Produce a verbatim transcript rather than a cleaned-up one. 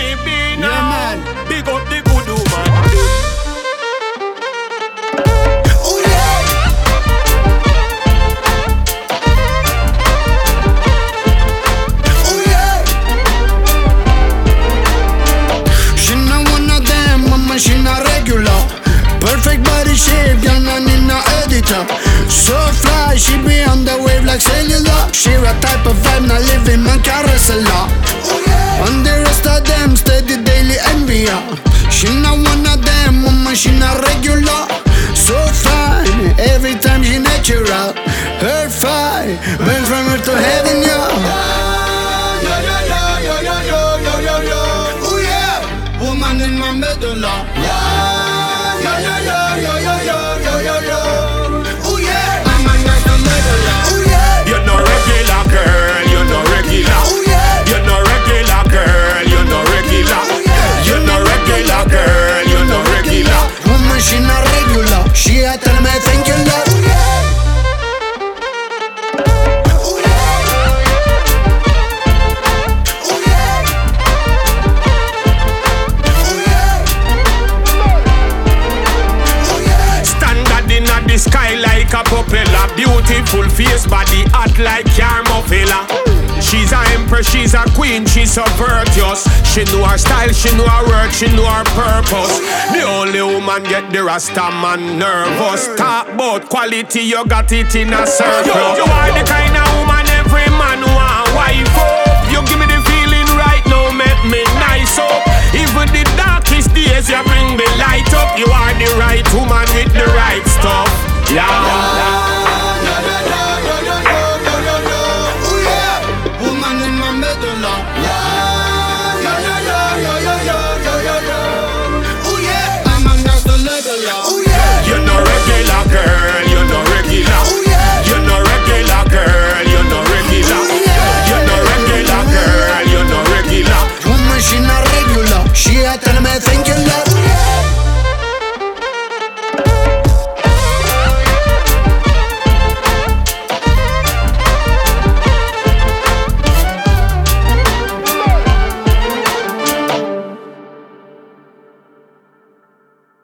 me be now. Yeah, man. Big up the good woman. Oh yeah. Oh yeah. She not one of them, mama, she not regular. Perfect body shape, girl, not in a editor. So fly, she be on the wave like cellular. She a type of vibe, not living, man, carousel. Oh yeah. And the rest of them steady daily envy her. She not one of them, mama, she not regular. So fine, every time she natural. Her fire, burn from her to heaven, yeah. Yeah, yeah, yeah, yeah, yeah, yeah, yeah, yeah, yeah. Oh yeah, woman in my medulla. Yeah, yeah, yeah, yeah, yeah, yeah, yeah, yeah, yeah. Oh yeah, I'm a national medulla. Oh yeah, You're no regular girl, you're no regular. oh yeah, You're no regular girl, you're no regular. You're no regular girl, you're no regular. woman she not regular. She a tell me thank you, love. Oh yeah. Oh yeah. Oh yeah. Oh yeah. Standard in the sky like a propeller. Beautiful face, body hot like Carmofila. She's a empress, she's a queen, she's so virtuous. She know her style, she know her work, she know her purpose. The only woman get the Rasta man nervous. Talk about quality, you got it in a surplus. You, you are the kind of woman every man want wife up. You give me the feeling right now, make me nice up. Even the darkest days, you bring the light up. You are the right woman with the right stuff. Yeah.